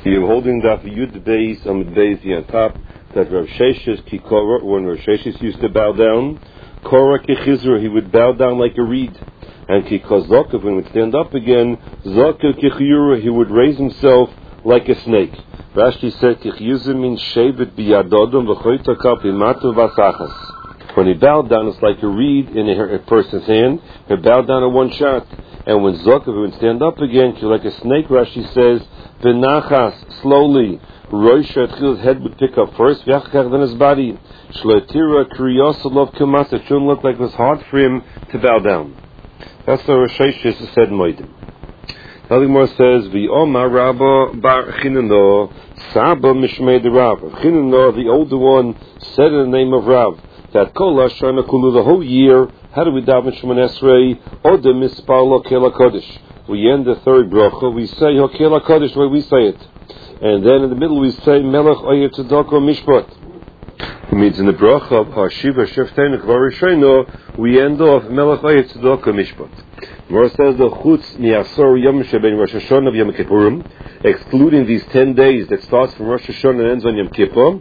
You're holding Daf Yud Beis on the Beis on top. That Rav Sheshes Kikora, when Rav Sheshes used to bow down, Korah Kechizra, he would bow down like a reed. And Kikozokov, when he would stand up again, Zokah Kechiyura, he would raise himself like a snake. Rashi said, Kechiyuzim means Shevet Biyadodom V'choyta Imatu V'asachas. When he bowed down, it's like a reed in a person's hand. He bowed down in one shot. And when Zokah would stand up again, like a snake, Rashi says, V'nachas, slowly. Roisha, his head would pick up first, V'achkach, then his body. Shloitira, Kriyosalov Kamas, it shouldn't look like it was hard for him to bow down. That's what Rosh Hashanah said Moedim. The Gemara says, V'omar Rabba bar Chinano, Saba Mishmei de Rav. Chinano, the older one, said in the name of Rav, that Kol HaShana Kulu, the whole year, how do we daven Shemon Esrei? Odem Mispal Hokel HaKodesh. We end the third bracha, we say Hokel HaKodesh, the way we say it. And then in the middle we say Melech Oyer Tzedakah Mishpat. It means in the bracha of Hashiva Sheftenu Kvar Rishayno, we end off Melech Oyer Tzedakah Mishpat. Gemara says the Chutz Mi'asor Yom Sheben Rosh Hashanah of Yom Kippurim, excluding these 10 days that starts from Rosh Hashanah and ends on Yom Kippur,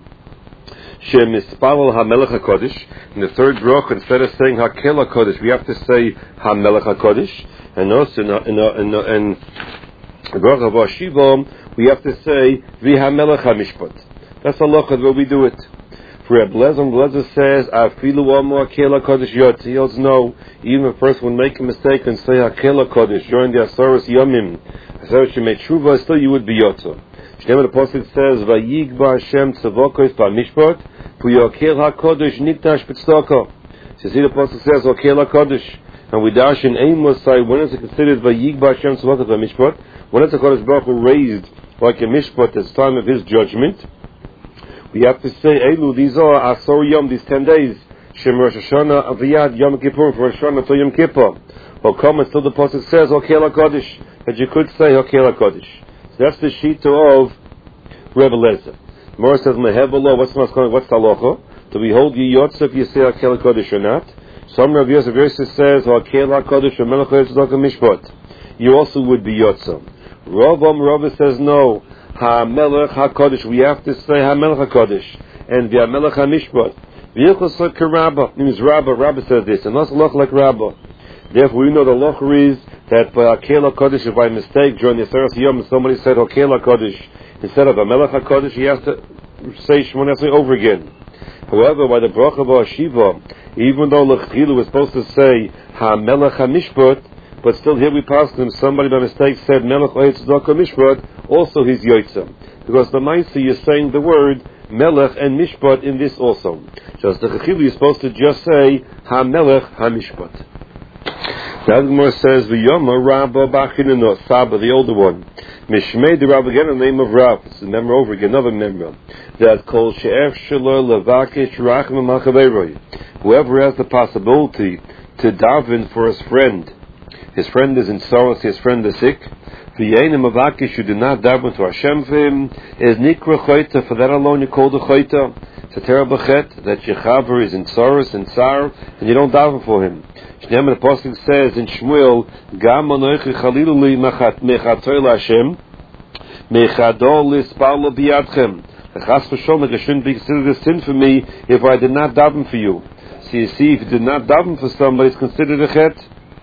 Shemispalal HaMelech HaKodesh. In the third bracha, instead of saying Hakel HaKodesh, we have to say HaMelech HaKodesh. And also in the bracha of Hashiva, we have to say V'HaMelech HaMishpat. That's halacha where we do it. For Reb Lezer says Afilu Amor Hakel HaKodesh Yotzi. He holds no, even if a person would make a mistake and say Hakel HaKodesh during the Asaras Yomim, Asaras Shemei Tshuva, still you would be Yotzi. Shneimah the Pasuk says Vayigba Hashem Tzavokos B'Mishpat V'Hakel HaKodesh Nikdash B'Tzedakah. So see the Pasuk says Hakel HaKodesh, and we dash in Amos say when is it considered Vayigba Hashem Tzavokos B'Mishpat? When is the Kodesh Baruch Hu raised like a mishpat at the time of his judgment? We have to say Elu, these are Asor Yom, these 10 days. Shem Rosh Hashanah Aviyad Yom Kippur, for Rosh Hashanah to Yom Kippur. Or come until the Pasuk says Hokel HaKodesh, that you could say Hokel HaKodesh. So that's the shita of Rebbe Lezer. Mora says Mehevala, what's the halacha? Do we hold Yiyotza if you say Hokel HaKodesh or not? Some Rav Yosef says Hokel HaKodesh or Melech Tzedakah Mishpat. You also would be Yotza. Rav says no. HaMelech HaKodesh. We have to say HaMelech HaKodesh and VaMelech HaMishpat. V'yichos like Rabba means Rabba. Rabba says this, and also loch like Rabba. Therefore, we know the loch is that by Hakel HaKodesh, if by mistake during the Asaras Yom somebody said Hakel HaKodesh instead of HaMelech HaKodesh, he has to say Shemon Esrei over again. However, by the bracha of Hashiva, even though L'chilu was supposed to say HaMelech HaMishpat, but still here we passed him, somebody by mistake said Melech Oyer Tzedakah Mishpat, also he's Yotzah. Because the Maisa you're saying the word Melech and Mishpat in this also. Just the Chechilu you're supposed to just say HaMelech HaMishpat. Now the Gemara says V'yoma Rabba B'Chinano, Saba, the older one. Mishmei the Rabba, again the name of Rav. It's a member over again, another member. That Kol She'ef Shelo Levakish Rachma Machaveiroi. Whoever has the possibility to daven for his friend is in sorrow, his friend is sick. V'yenim avakish, you do not daven to Hashem for him, is nikra choyta, for that alone you call the choyta. It's a terrible chet, that your chaver is in sorrow, and you don't daven for him. Shneimah the Pasuk says in Shmuel, Gam anoichi chalilu li mechatoi l'Hashem, mechadol lispalo biyadchem. The chas v'shom, it shouldn't be considered a sin for me if I did not daven for you. So you see, if you did not daven for somebody, it's considered a chet.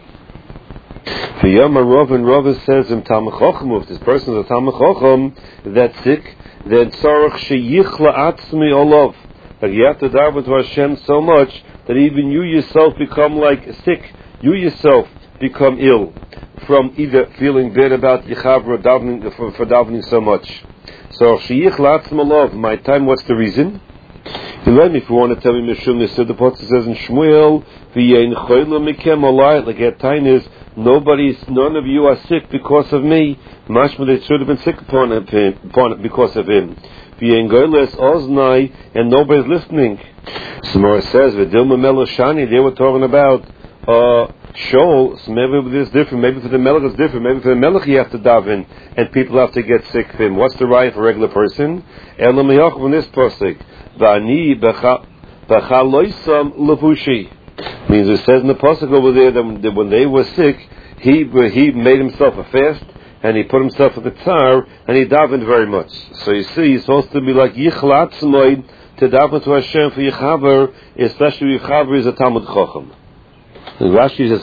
V'yama Rav, and Rav says in Talmud Chacham, if this person is a Talmud Chacham that's sick, then tzarech sheyichla atzmi olav. Like you have to daven to Hashem so much that even you yourself become like sick. You yourself become ill from either feeling bad about Yechav or davening for davening so much. So sheyichla atzmi olav. My time, what's the reason? You let me if you want to tell me Mishum. So the Pasuk says in Shmuel, v'yein choyla mikem olai. Like that time is none of you are sick because of me. Mashma, they should have been sick upon because of him. V'yein goyles oznai, and nobody's listening. Samara says v'dilma meloshani. They were talking about Shoal. So maybe this is different. Maybe for the melech it's different. Maybe for the melech you have to daven, and people have to get sick for him. What's the right for a regular person? Elam yachov in this pasuk. V'ani b'chaloisam levushi. Means it says in the pasuk over there that when they were sick, he made himself a fast, and he put himself at the tzar, and he davened very much. So you see, he's supposed to be like Yichla Atzmoi, to daven to Hashem for Yichaver, especially Yichaver is a Talmud Chochem. Rashi says,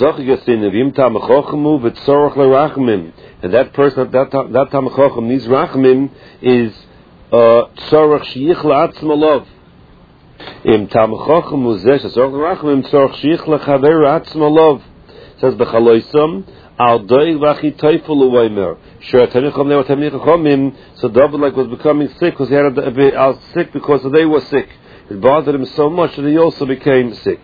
and that person, that Talmud Chochem needs Rachmim, is Tzorach Sheyichla Atzmalov. Im Talmud Chochem Uzeh Tzorach Rachmim Tzorach Sheyichla Chaver Atzmalov. Says Bechaloisam Al Doig Vachi Teufel Uweimer. Sure, Tanichom Neo Tanichomim. So David like was becoming sick because he had sick because they were sick. It bothered him so much that he also became sick.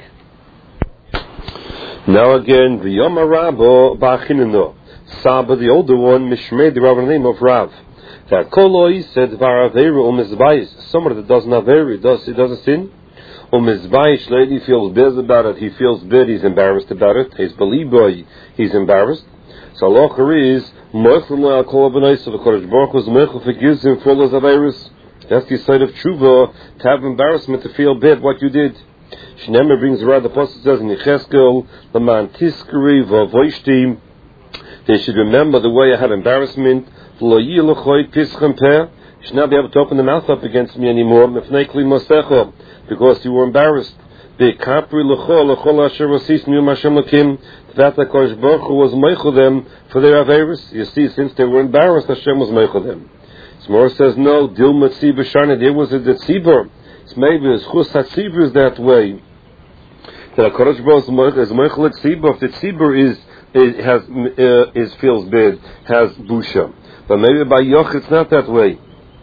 Now again, V'yom Rabo Ba'achinino. Saba, the older one, Mishmei, the Rav, name of Rav. That Koloi said, Varaveru Umizbayis. Somebody that doesn't have Veru, he doesn't sin. Umizbayis, lady feels bad about it. He feels bad, he's embarrassed about it. He's Beliboy, he's embarrassed. So Allah is, Moichel Al Kol Abunai, so the Kodesh Baruch was Moichel forgives him for all his Averis. That's the side of Tshuva, to have embarrassment, to feel bad what you did. Shnemer brings around the Apostle says in Yecheskel, Laman Tiskari Vavoishtim. They should remember the way I had embarrassment. You should not be able to open the mouth up against me anymore because you were embarrassed. The fact that Kodesh Baruch Hu was meichel them for their averis. You see, since they were embarrassed, Hashem was meichel them. Smor says no. Dilma tzibur shana. There was a tzibur. It's maybe as chus hatzibur is that way. That Kodesh Baruch Hu is meichel tzibur. If the tzibur feels bad, has busha. But maybe by Yoch it's not that way.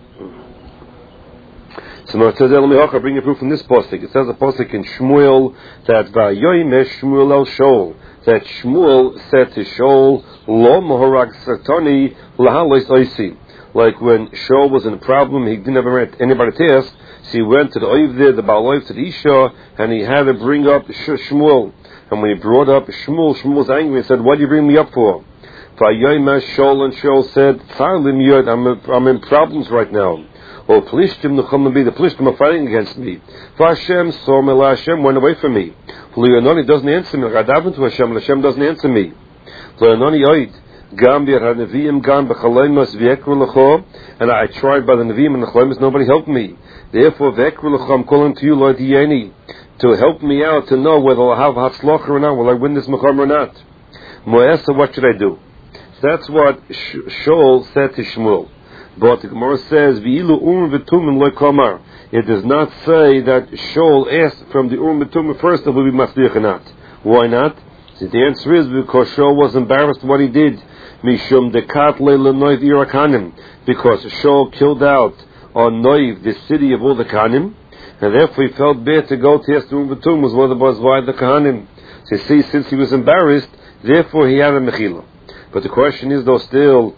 So now it says, let me bring a proof from this postik. It says a postik in Shmuel that Vayoymesh Shmuel el Shol, that Shmuel said to Shol, Lo Mohorag Satoni Lahalois Oisi. Like when Shol was in a problem, he didn't have anybody to ask, so he went to the Oiv there, the Baal Oiv, to the Isha, and he had to bring up Shmuel. And when he brought up Shmuel, Shmuel was angry and said, what do you bring me up for? Vayoymesh Shol, and Shol said, I'm in problems right now. Oh, Plishtim, the Plishtim are fighting against me. Hashem saw me, Hashem went away from me. Leononi doesn't answer me. I davened to Hashem, and Hashem doesn't answer me. Leononi oid. Gambir HaNeviim Gam B'Chalemus V'Ekru L'cho, and I tried by the Neviim and the Chalemus, nobody helped me. Therefore, V'Ekru L'cho, I'm calling to you, Lord Yeni, to help me out, to know whether I'll have Hatzlocha or not, will I win this Mecham or not. Moesa, what should I do? So that's what Shaul said to Shmuel. But the Gemara says, V'ilu Urim V'Tumim Lo Komar. It does not say that Shaul asked from the Urim V'Tumim first if it will be Masliach or not. Why not? So the answer is because Shaul was embarrassed what he did. Mishum Dekat Leila Noiv Irakanim. Because Shaul killed out on Noiv, the city of all the Kahanim, and therefore he felt bad to go to ask the Urim V'Tumim was why the Kahanim. So you see, since he was embarrassed, therefore he had a Mechila. But the question is though still,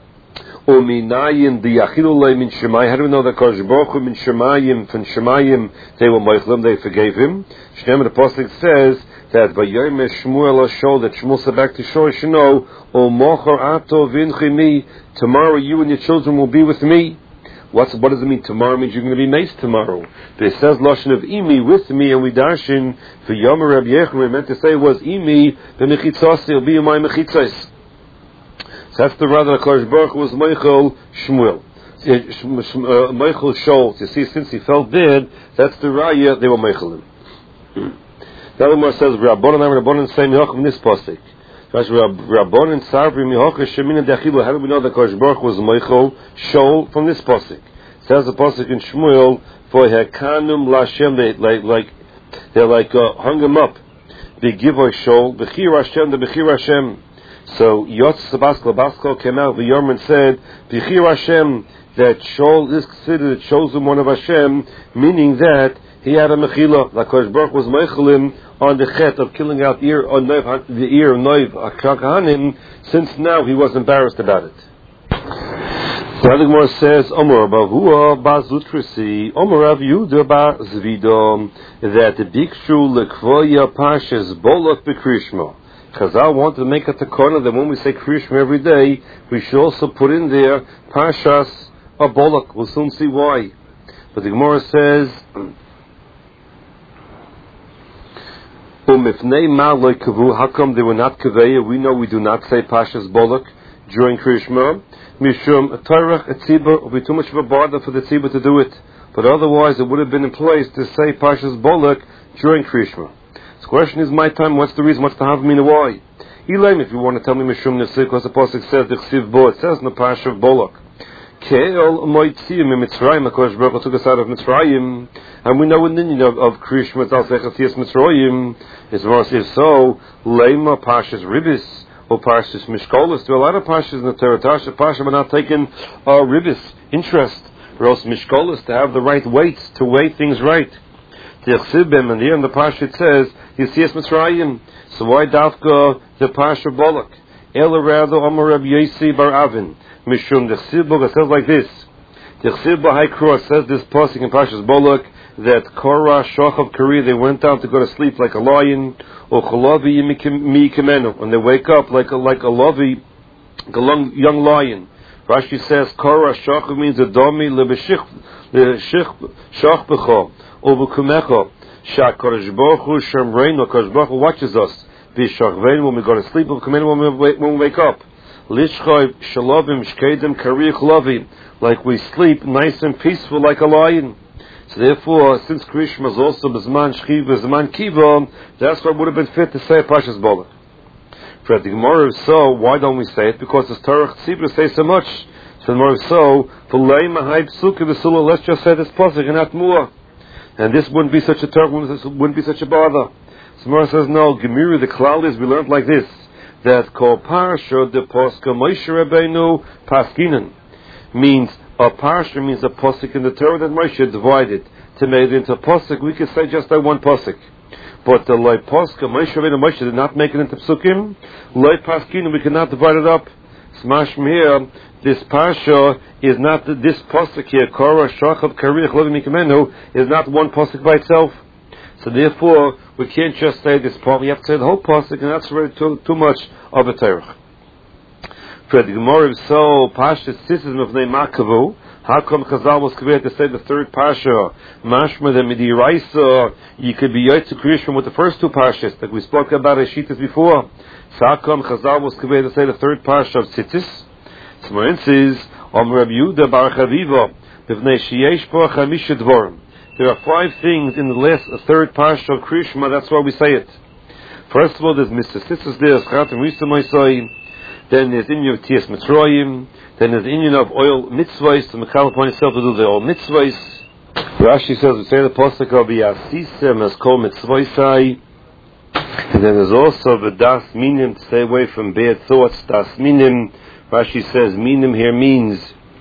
Uminayin the Yachilulay min Shemayim. How do we know that Kodesh Baruch Hu min Shemayim, from Shemayim, they were Meichlim, they forgave him? Shneim the Apostle says that Vayoyme Shmuel Ashol, that Shmuel said back to Shor Shino, O Mochor Ato Vinchimi, tomorrow you and your children will be with me. What does it mean? Tomorrow means you're going to be maced tomorrow. But it says Lashon of Imi, with me, and we darshin for Yom Rabbi Yechon, meant to say was Imi, the Mechitzasi, will be in my Mechitzas. That's the rather Kodesh Baruch Hu was Meichel Shmuel. Meichel Shol. You see, since he felt bad, that's the Raya, they were Meichel him. Now the Gemara says, Rabbanan say Mihoch in this pasuk. Rabbanan Sarvi Mihoch Shemina Dechilu. How do we know that Kodesh Baruch Hu was Meichel Shol from this pasuk? Says the pasuk in Shmuel, for Hekanum Lashem, they hung him up. Begivoy Shol, Bechir Hashem, the Bechir Hashem. So Yotz Baskal came out, the Yerman said, B'chir Hashem, that Shaul is considered the chosen one of Hashem, meaning that he had a mechila, like Kodesh Baruch was mechilim on the chet of killing out the ear of Noiv HaKahanim, since now he was embarrassed about it. The other Gemara says, Omer Bavua Bazutrisi, Omer Rav Yehuda Bazvidom, that the Bikshu Lekvoya Pashas Bolot Bekrishma. Chazal wanted to make a takona that when we say Krishma every day, we should also put in there Pashas Abolak. We'll soon see why. But the Gemara says, how come they were not Kaveya? We know we do not say Pashas Bolak. during Krishma. Mishum Torah Etzibur will be too much of a bother for the Tzibur to do it. But otherwise, it would have been in place to say Pashas Bolak during Krishma. The question is, my time, what's the reason? What's the Havamina? Why? Elaim, if you want to tell me Mishum Nesik, because the Pasuk says, the Chsiv Bo, it says in the Pasha of Bolak. Ke'el Moitziyim in Mitzrayim, HaKadosh Baruch Hu took us out of Mitzrayim, and we know in the meaning of Krishma, it's also Echasiyas Mitzrayim. It's more if so, Leima Pashas Ribis, or Pashas Mishkolis. There are a lot of Pashas in the Torah. Pasha, but not taking Ribis, interest, or else Mishkolis, to have the right weights, to weigh things right. Tiachsibim, and here in the Pasha it says, Yisiyas Mitzrayim. So why Dafka the Pasha Bolak? Elarado Amar Reb Yosi Bar Avin. Mishum Dechsibah, it says like this. Dechsibah Haikro says this pasuk in Pashas Bolak that Korah, Shochav, Kari, they went down to go to sleep like a lion, or Chalavi Mi Kamenu, and they wake up like a lavi, like a young lion. Rashi says Korah, Shochav means a domi lebeshich shachbecho, obukumecho, shakorosh baruch hu shemreinu, Kodesh Baruch Hu watches us. B'shachvein when we go to sleep, when we wake up. Lishchoy shalovim shkedim kari chlavim, like we sleep nice and peaceful like a lion. So therefore, since Krishma is also b'zman shchiva, b'zman kiva, that's why it would have been fit to say Pashas Bolak. For the Gemara, so why don't we say it? Because it's Torah Tzibur say so much. So the Gemara, so v'lei mahai psuki v'sula. Let's just say this pasuk and not more. And this wouldn't be such a Torah, wouldn't be such a bother. So the Gemara says no. Gemiri, the klal is we learned like this, that kol parsha de poska Moshe Rabbeinu paskinan means a parsha means a posuk in the Torah that Moshe divided to make it into a posuk. We could say just like one posuk, but the loy poska Moshe Rabbeinu Moshe did not make it into psukim. Loy paskinan we cannot divide it up. Smash here. This parsha is not this posuk here. Korah Shachav Karich Lovim Mikamenu is not one posuk by itself. So therefore, we can't just say this part. We have to say the whole pasuk, and that's really too much of a Torah. For the Gemara, so Pashas Sism of Neimakavu. How come Chazal was created to say the third Pasha? Mashma the Midiraisa. You could be Yotze Krishma with the first two Pashas that we spoke about as Shitas before. So how come Chazal was created to say the third Pasha of Tzitzis? So Morin says, Om Reb Yehuda Bar Chaviva, B'vnei Sheyesh Bo Chamisha Dvorim. There are 5 things in the third Parsha of Krishma, that's why we say it. First of all, there's Mr. Sitzis, there's Chatam Risa Moisai, then there's Inyan of Tias Mitzrayim, then there's Inyan of oil mitzvahs, to Mechal upon himself to do the oil mitzvahs. Rashi says, we say the Pasuk of Yasisem as Kol Mitzvahsai, and then there's also the Das Minim, to stay away from bad thoughts, Das Minim. Rashi says, Minim here means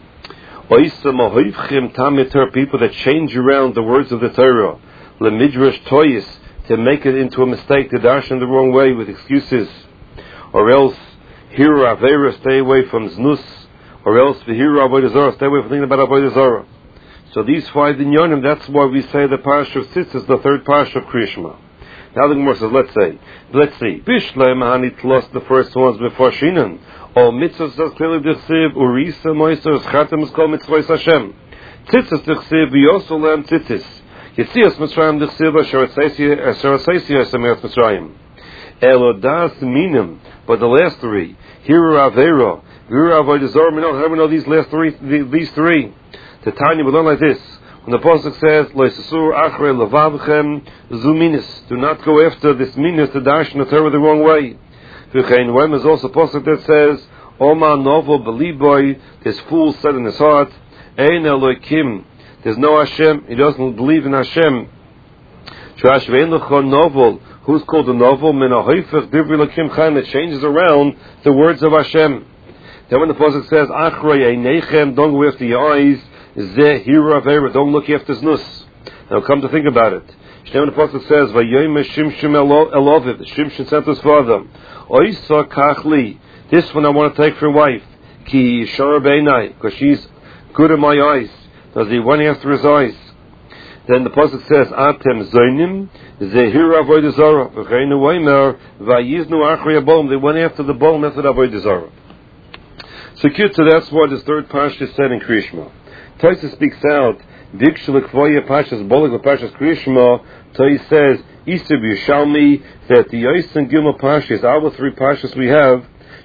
people that change around the words of the Torah, lemidrash toyis, to make it into a mistake, to dash in the wrong way with excuses, or else hiru avera, stay away from znus, or else v'hiru avodah zarah, stay away from thinking about avodah zarah. So these 5 inyanim, that's why we say the parsha of Tzitzis is the third parsha of Krishma. Now the Gemara says, let's see, Bishlem hanit lost the first ones before Shinan. All mitzvahs says clearly d'chsiv urisa moiser chatem is called mitzvahs Hashem. Tzitzis d'chsiv v'yosol tzitzis. Yitzias Mitzrayim d'chsiv asher aseisi esameret Mitzrayim. Elodas minim, but the last 3, hiru avera, hiru avodah zarah. We don't know these last 3. These 3. The Tanya we learn like this. When the pasuk says lo yisur achrei levavchem zu minis, do not go after this minis to dash in the Torah the wrong way. When there's also a pasuk that says, Oma novel beliboy, this fool said in his heart, Ein Elokim, there's no Hashem, he doesn't believe in Hashem. Trash vein lechon novel, who's called a novel? Min ahoifech divri lakim chaim, that changes around the words of Hashem. Then when the pasuk says, Achrei einechem, don't go after your eyes, Zeh hiru avera, don't look after znus. Now come to think about it. When the pasuk says, Vayoyim Shimshon Eloviv, Shimshon sent his father, Oisa kachli, this one I want to take for a wife, Ki yishar beinai, because she's good in my eyes. Does he went after his eyes? Then the pasuk says, Atem zoinim, Zehiru avodah zarah, V'cheinu oimer, Vayiznu achrei habolm, they went after the bolm after the avodah zarah. So that's why this third parsha is said in Krishma. Tosfos speaks out, Dikshu Lekvoya Pashas Bolak Pashas Krishma. Toi says Isib Yishalmi that the Yos and Gimel Pashas, our 3 Pashas we have,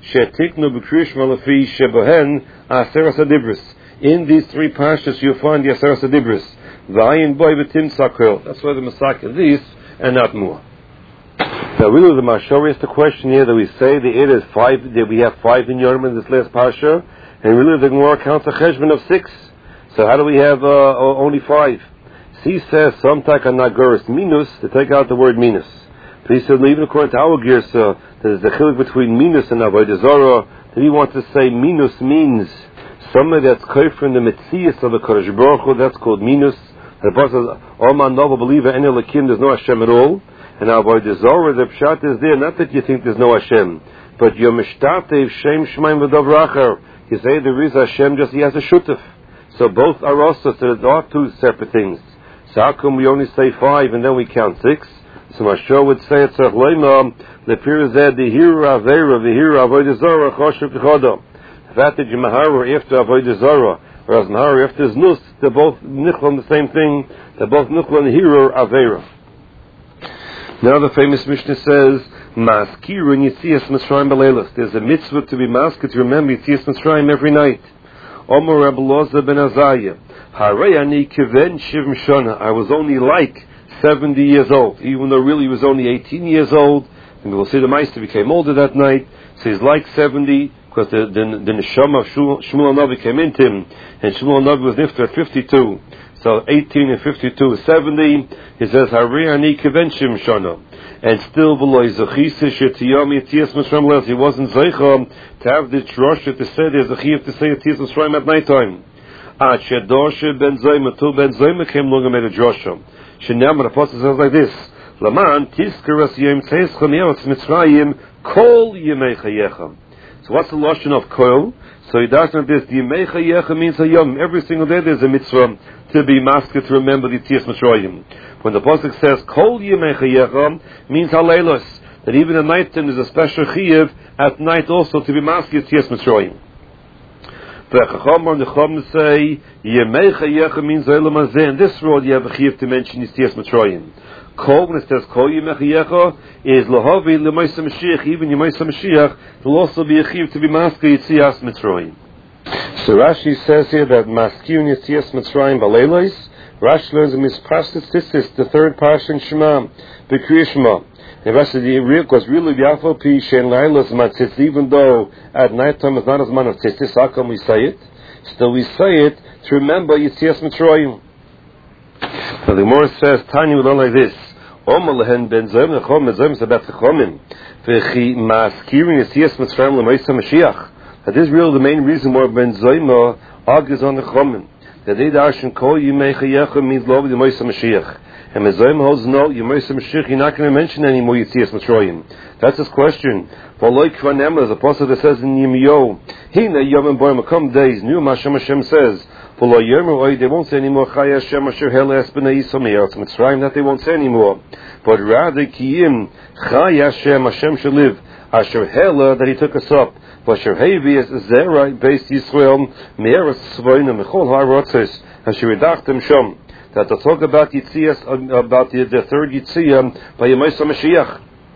shetiknu b'krishma lefi shebohen aseras adibris. In these three parshas you find the aseras adibris. V'ayin boy v'tim sakol. That's why the Masach is this and not more. Now, really, the Mashor is the question here that we say that it is 5. That we have 5 in Yom in this last parsha, and really the Gemara counts a cheshbon of 6. So how do we have only 5? C says some take a naguris minus to take out the word minus. But he said even according to our girsa, there's the chiluk between minus and avodah zarah. That he wants to say minus means somebody that's kofer in the mitzias of the Kodesh Baruch Hu. That's called minus. And the Pasuk says, "All man novel believer any lakim there's no Hashem at all." And avodah zarah, the pshat is there. Not that you think there's no Hashem, but you're mishtatev shem shemaim v'davracher. You say there is Hashem, just he has a shutef. So both are also, so there are 2 separate things. So how come we only say 5 and then we count 6? So Mashor would say it's a chleima, the pirazeh, the hiru avera, the hiru avodah zarah, choshev t'chodo. The fact that you mahar after avodah zarah, whereas mahar after znus, they're both nichol on the same thing, they're both nichol on the hiru avera. Now the famous Mishnah says, Maskiru in Yitzias Mitzrayim B'leilos. There's a mitzvah to be masked to remember Yitzias Mitzrayim every night. Omer Rabbi Loza ben Azariah. Harei ani kiven shivim shana. I was only like 70 years old, even though really he was only 18 years old. And we'll see the Meister became older that night. So he's like 70 because the neshama of Shmuel Navi came into him, and Shmuel Navi was nifter at 52. So 18 and 52 is 70. He says, Harei ani kiven shivim shana. And still below he wasn't zeicha to have the drosha to say there's a chiyuv to say Yitzias Mitzrayim at night time. Shedoshe ben Zayma till ben Zayma came along and made a drosha. Shenam, the apostle says like this: Laman tizkeras yom tzeschem yeretz Mitzrayim kol yemei chayechem. So what's the lashon of kol? So he does not this. The yemei chayechem means a yom. Every single day there's a mitzvah to be masked to remember the Yitzias Mitzrayim. When the pasuk says kol yemei chayechem means haleilos, that even at night time there's a special chiyuv at night also to be masked Yitzias Mitzrayim. The Chacham and the Chacham say yemei chayechem means olam hazeh. In this road you have a chiyuv to mention Yitzias Mitzrayim. Kol, when it says kol yemei chayechem, is lahavi l'maisa Mashiach. Even l'maisa Mashiach will also be a chiyuv to be masked Yitzias Mitzrayim. So Rashi says here that maskiyun Yitzias Mitzrayim b'leilos. Rashi learns in Mispashtis, this is the 3rd parsha in Shema, B'Kriyas Shema. And Rashi, because really Yafo Pi Shein Lailos Matzitz, even though at night time it's not as man of tzitzis, how come we say it? Still we say it to remember Yitzias Mitzrayim. Now the Gemara says, Tanya will learn like this: Omer lehen ben Zayim nechom ben Zayim sabat chachomim v'chi maskirin Yitzias Mitzrayim l'maisa Mashiach. That is really the main reason why ben Zayim argues on the chachomim. That they darshan kol yemei chayechem means lo b'yemaisa Mashiach. And Mezayim holds no, Yemaisa Mashiach, you're not going to mention anymore Yitzias Mitzrayim. That's his question. V'loi kvanem, as the apostle that says in Yirmiyahu, Hina yomim boim, come days, new Hashem says, V'loi yomer, they won't say anymore, Chaya Hashem asher heles b'nei Yisrael me'eretz Mitzrayim, that they won't say anymore. But rather, Kiyim, Chaya Hashem shall live, asher hela, that he took us up, v'asher hevi es zera, based Yisrael, me'eretz Tzvoina, mechol ha'arotzes, asher redachtem shom. That to talk about Yitzias, about the 3rd Yitziyah by Yemaisa Mashiach.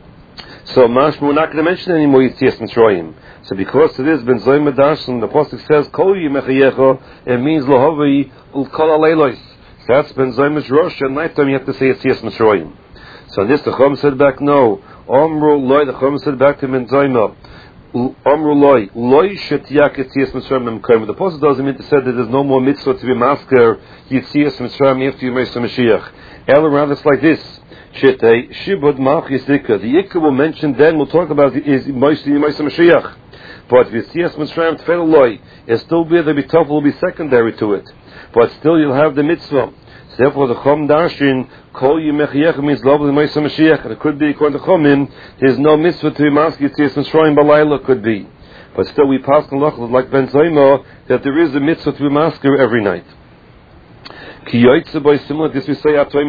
So we're not going to mention anymore Yitzias Mitzrayim. So because it is Ben Zayim Darshan, the Apostle says Kol Yemechayecha, it means Lohavi Ulkol Aleilos. So that's Ben Zayim Rosh, at night time you have to say Yitzias Mitzrayim. So on this the Chum said back no. Omru Loi, the Chum said back to Ben Zayim. Omru Loi, Loi Shetiyak Yitzias Mitzrayim Memkayim. The Apostle doesn't mean to say that there's no more mitzvah to be masker Yitzias Mitzrayim after Yemaisa Mashiach. Ella, rather it's like this: Shetei Shibud Malchis Ikka. The Ikka will mention then. We'll talk about is Yemaisa Mashiach. But Yitzias Mitzrayim Tefel Loi is still be the B'Tov will be secondary to it. But still you'll have the mitzvah. So therefore the Chum Darshin Kol Yemechiyech means Lo B'Yemaisa Mashiach. And it could be according to Chumim there's no mitzvah to be masker Yitzias Mitzrayim Balayla could be. But still we pass on like Ben Zayma that there is a mitzvah to be masker every night. Ki yoytze by similar this we say